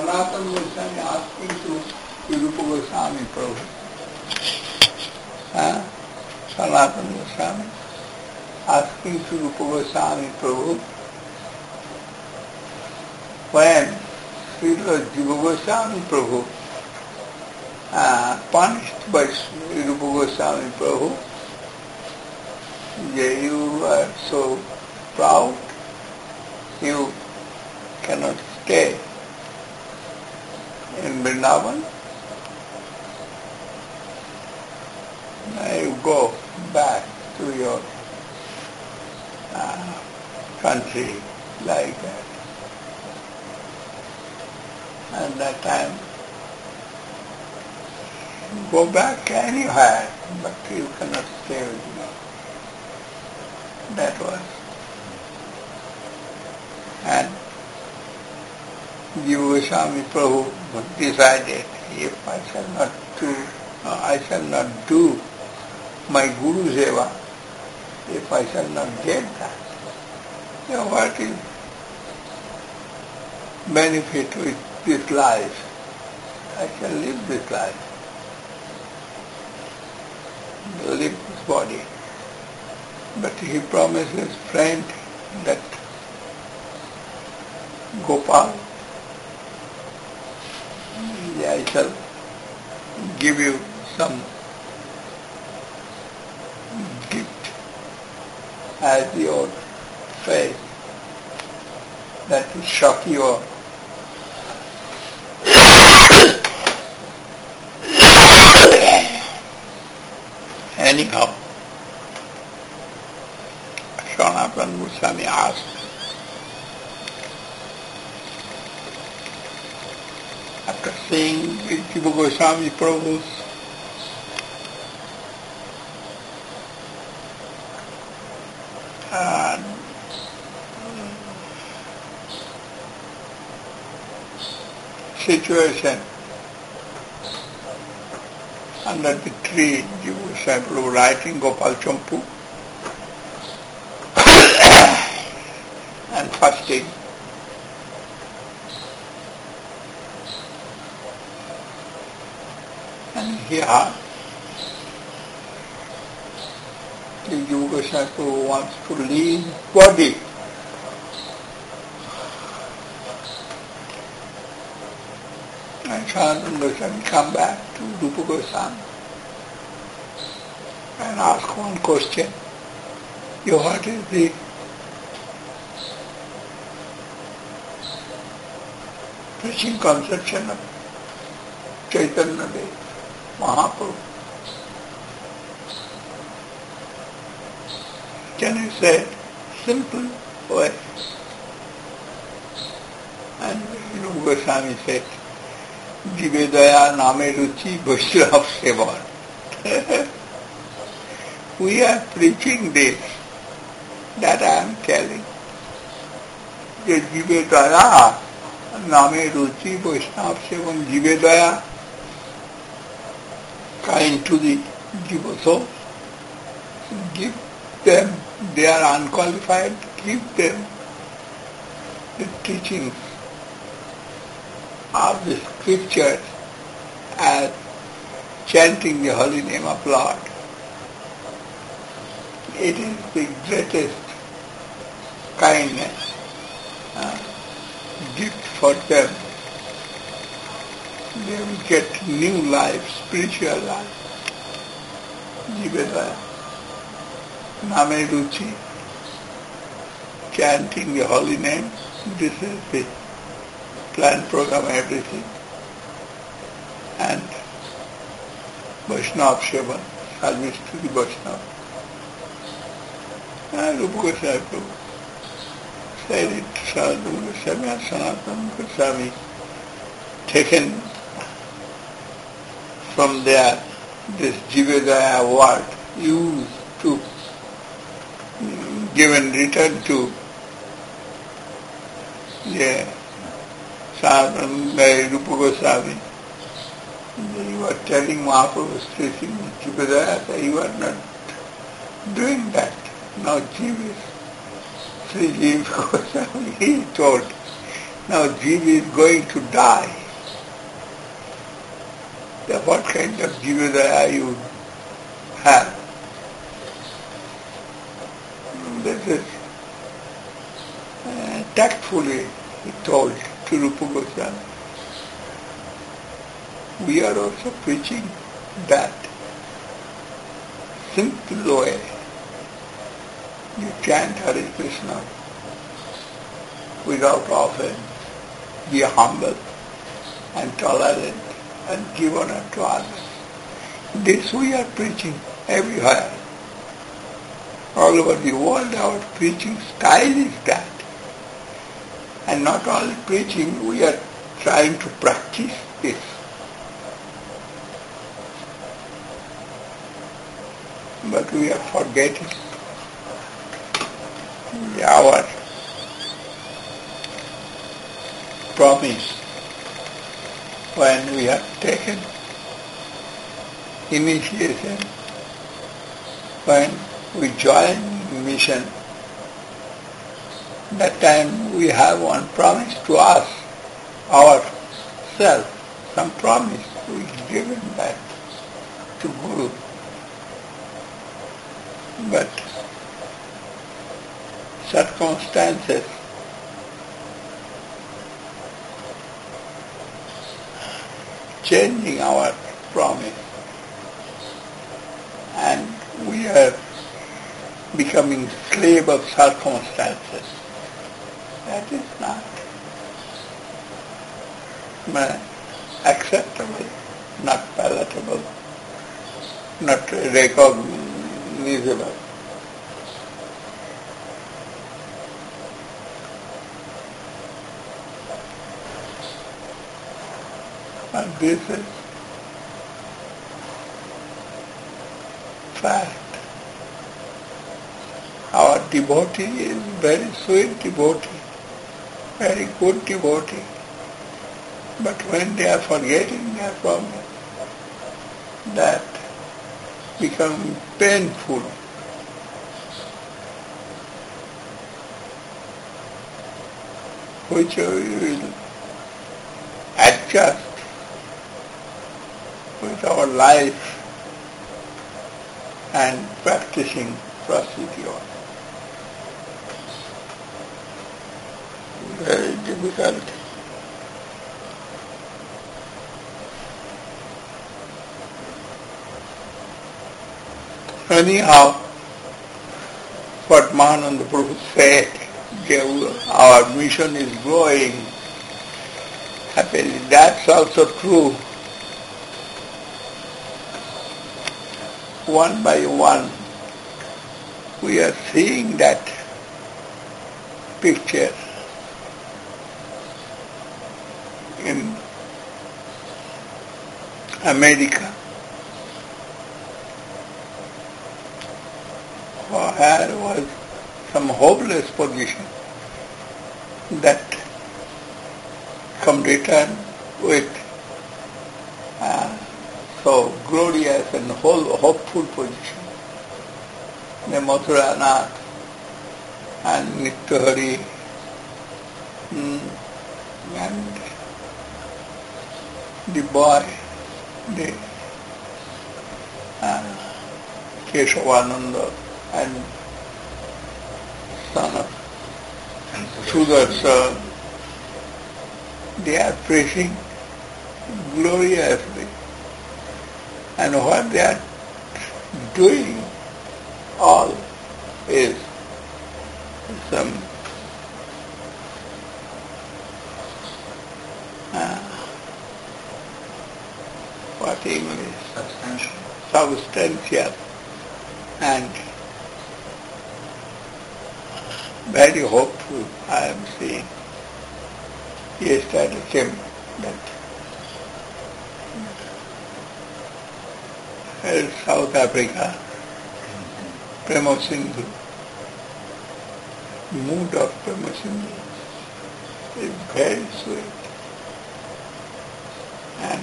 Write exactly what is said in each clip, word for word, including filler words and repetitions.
Sanatana Goswami asking to Rupa Goswami Prabhu. Huh? Sanatana Goswami asking to Rupa Goswami Prabhu, when Srila Jiva Goswami Prabhu uh, punished by Rupa Goswami Prabhu, that you are so proud, you cannot stay in Vrindavan. Now you go back to your uh, country like that. At that time, go back anywhere, but you cannot stay with me. That was. And Jiva Goswami Prabhu decided, if I shall not do, uh, I shall not do my Guru Seva, if I shall not get that, then what is benefit with this life? I shall live this life, live this body. But he promised his friend that Gopal, I shall give you some gift as your faith, that will shock your anyhow. Sanatana Goswami asked, after seeing Jiva Goswami Prabhu's uh, situation under the tree, Jiva Goswami Prabhu writing Gopal Champu and fasting. And here, the Jiva Goswami Prabhu wants to leave body. And Sanatana Goswami come back to Rupa Goswami and ask one question. You, what is the preaching conception of Chaitanya Dev, Mahaprabhu? Can you say it? Simple way. And Rupa Goswami said, Jive Daya Name Ruchi Vaishnava Sevan. We are preaching this, that I am telling. The Jive Daya Name Ruchi Vaishnava Sevan, Jive Daya, kind to the Jiva soul. Give them, they are unqualified, give them the teachings of the scriptures as chanting the holy name of Lord. It is the greatest kindness, uh, gift for them. They will get new life, spiritual life. Jivadaya, Name Ruchi, chanting the holy name. This is the plan, program, everything. And Vaishnava Sevan, service to the Vaishnava. And Rupa Goswami Prabhu said it, Sanatana Goswami and Sanatana Goswami taken from there this Jivadaya word used to given return to the Sanatana Rupa Goswami. You are telling Mahaprabhu preaching Jivadaya, you are not doing that. Now Jiva, Sri Jiva Goswami, he told, Now Jiva is going to die. Then what kind of Jivodaya you have? This is uh, tactfully he told to Rupa Goswami. We are also preaching that simple way. You chant Hare Krishna without offense, be humble and tolerant and give honor to others. This we are preaching everywhere. All over the world our preaching style is that. And not only preaching, we are trying to practice this. But we are forgetting our promise when we have taken initiation, when we join mission. That time we have one promise to us, ourselves, some promise we given that to Guru. But circumstances changing our promise, and we are becoming slave of circumstances. That is not acceptable, not palatable, not recognizable. And this is fact. Our devotee is very sweet devotee, very good devotee. But when they are forgetting their promise, that becomes painful. Which we will adjust with our life and practicing procedure. Very difficult. Anyhow, what Mahananda Prabhu said, our mission is growing happily. That's also true. One by one, we are seeing that picture in America, where was some hopeless position that come return with uh, so glorious and whole hopeful position. The Mathura Nath and Nityahari mm, and the boy, the uh, Keshavananda and son of Sudarshan, they are preaching gloriously. And what they are doing all is some uh, what English? Substantial. Substantial and very hopeful, I am seeing. Yesterday came that uh, South Africa, Prema Sindhu, mood of Prema Sindhu is very sweet. And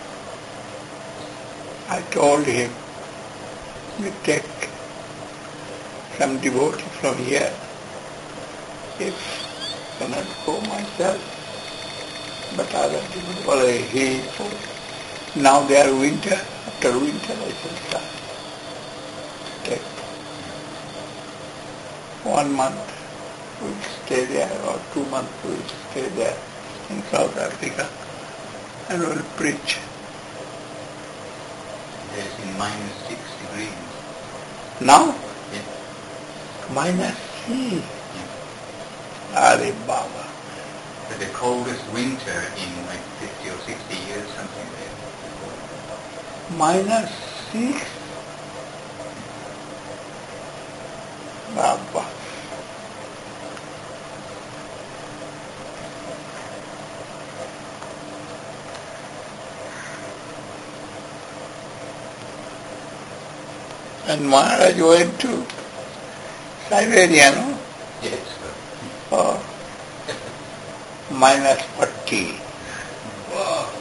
I told him, we take some devotee from here. If I cannot go myself, But other people follow he. Now they are winter. After winter I shall start. Take one month we stay there, or two months we stay there in South Africa, and will preach. Yes, in minus six degrees. Now? Yes. Minus three. Yes. Are Baba. But the coldest winter in like fifty or sixty years, something there. Minus six? Baba. And Maharaj went to Siberia, no? Yes, sir. Oh. Minus forty. Wow.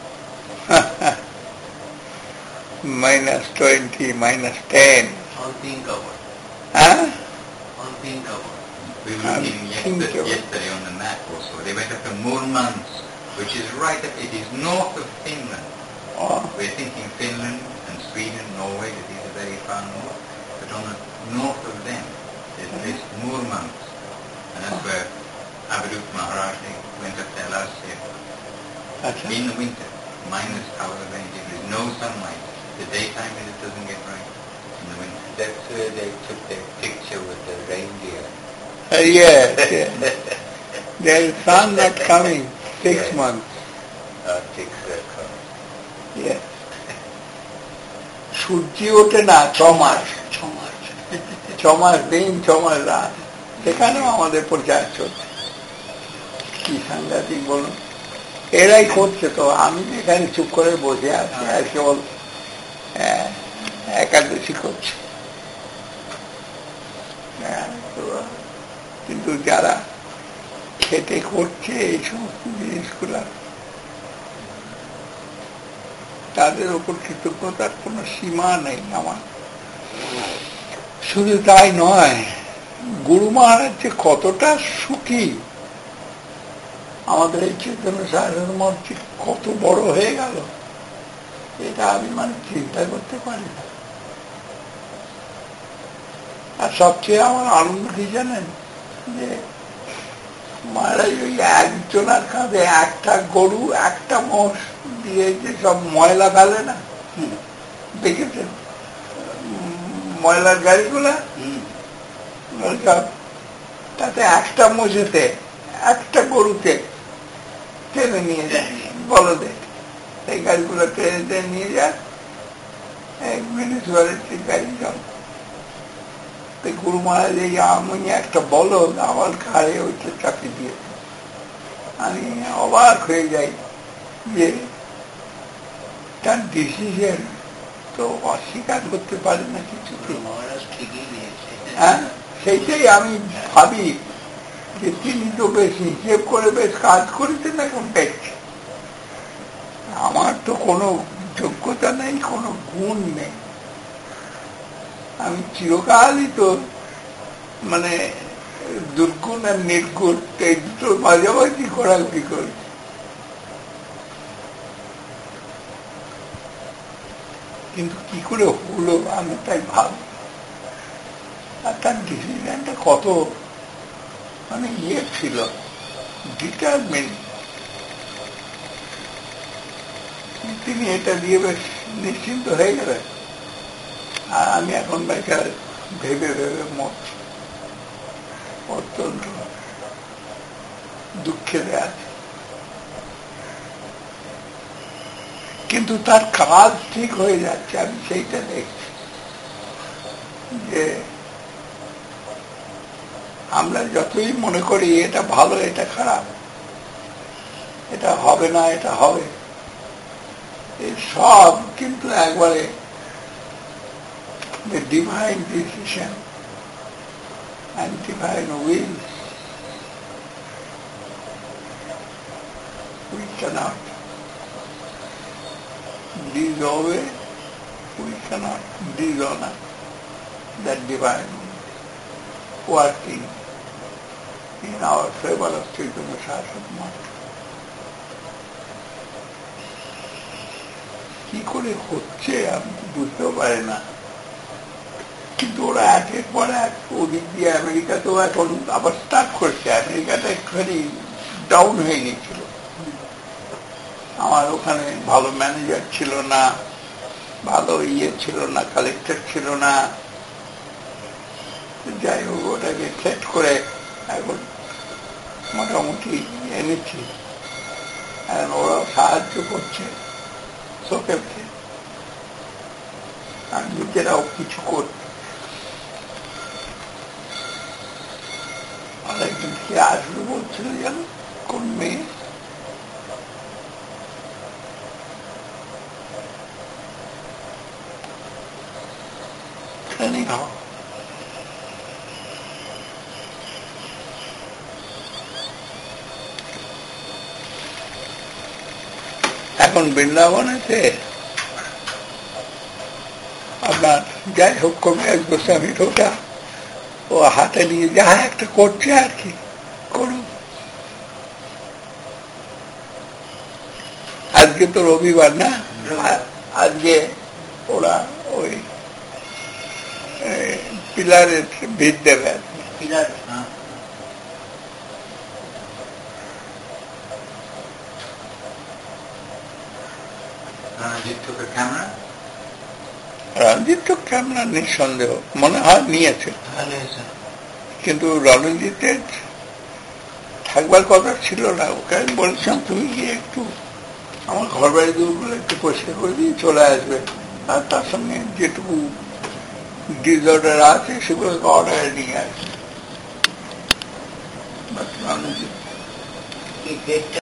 Minus twenty, minus ten. Unthinkable. Huh? Unthinkable. We were looking yesterday, yesterday on the map also. They went up to Murmansk, which is right up, it is north of Finland. Oh. We're thinking Finland and Sweden, Norway, that these are very far north. But on the north of them, there's this Murmansk. And that's Oh. where Abhidut Maharaj went up there last year. That's it. In the winter, minus however many degrees, no sunlight. The daytime it doesn't get bright in the winter. That's where they took their picture with the reindeer. Uh, yes, yes. There is sun not coming, six Yes. months. Arctic Circle. Yes. সূর্যি ওঠে না ছ মাস ছ মাস ছ মাস দিন ছ মাস রাত সেখানেও আমাদের প্রচার চলছে কি সাংঘাতিক বলুন এরাই করছে তো আমি এখানে চুপ করে বসে আছি আর কেবল আহ, একাদশী করছি হ্যাঁ, তো কিন্তু যারা খেটে করছে এই সমস্ত জিনিসগুলা তাদের ওপর কৃতজ্ঞতার কোনো সীমা নেই আমার শুধু তাই নয় গুরু মহারাজ যে কতটা সুখী আমাদের এই চৈতন্য সাধন মঠ কত বড় হয়ে গেল এটা আমি মানে চিন্তা করতে পারি না আর সবচেয়ে আমার আনন্দ কি জানেন যে মহারাজ ওই একজনের কাঁধে একটা গরু একটা মোষ দিয়ে যে সব ময়লা ফেলে না দেখেছেন ময়লার গাড়িগুলা সব তাতে একটা মোষেতে একটা গরুতে টেনে নিয়ে যায় বলদে এই গাড়িগুলো টেনে টেনে নিয়ে যায় এক মিউনিসিপ্যালিটির গাড়ি সব গুরু মহারাজ এই আমি একটা বলদ আমার ঘাড়ে ওইটা চাপি দিয়ে আমি অবাক হয়ে যাই যে তার ডিসিশন তো অস্বীকার করতে পারে না কিছু মহারাজ ঠিকই নিয়েছে হ্যাঁ সেইটাই আমি ভাবি যে তিনি তো বেশ হিসেব করে বেশ কাজ করেছেন এখন দেখছি আমার তো কোনো যোগ্যতা নেই কোনো গুণ নেই আমি চিরকালই তো মানে দুর্গুণ আর নির্গুণ এই দুটো মাঝামাঝি ঘোরাঘুরি করি কিন্তু কি করে হলো আমি তাই ভাবি আর তার ডিসিশনটা কত মানে ইয়ে ছিল ডিটারমেন্ট তিনি এটা দিয়ে বেশ নিশ্চিন্ত হয়ে গেলেন আর আমি এখন বেকার ভেবে ভেবে মরছি অত্যন্ত দুঃখের আছে কিন্তু তার কাজ ঠিক হয়ে যাচ্ছে আমি সেইটা দেখছি যে আমরা যতই মনে করি এটা ভালো এটা খারাপ এটা হবে না এটা হবে এই সব কিন্তু একবারে the divine decision and divine will. We cannot disobey, we cannot dishonor that divine working in our favor of Chaitanya Saraswati Mata. কি করে হচ্ছে আমি বুঝতেও পারি না, কিন্তু ওরা একের পর এক ওদিক দিয়ে আমেরিকাতেও এখন আবার স্টার্ট করছে। আমেরিকাটা একটুখানি ডাউন হয়ে গেছিল, আমার ওখানে ভালো ম্যানেজার ছিল না, ভালো ইয়ে ছিল না, কালেক্টর ছিল না, যাই হোক ওটাকে সেট করে এখন মোটামুটি এনেছি। আর ওরাও সাহায্য করছে সোকেলকে, আর নিজেরাও কিছু করছে। আর একজন কে আসবে বলছিল যেন, কোন মেয়ে, anyhow এখন বৃন্দাবনেতে আপনার যাই হোক কবি এক গোস্বামী ওটা ও হাতে নিয়ে যা একটা করছে আর কি করুক। আজকে তো রবিবার না, আজকে ওরা ওই পিলারের ভিত দেবে আর কি। পিলার রণজিৎ তোকে ক্যামেরা রণজিৎ তো ক্যামেরা নিঃসন্দেহ মনে হয় নিয়েছে, কিন্তু রণজিতের থাকবার কথা ছিল না। ওকে আমি বলছিলাম তুমি গিয়ে একটু আমার ঘর বাড়ি দূরগুলো একটু পরিষ্কার করে দিয়ে চলে আসবে, আর তার সঙ্গে যেটুকু ডিসঅর্ডার আছে সেগুলোকে অর্ডারে নিয়ে আসবে। রণজিৎ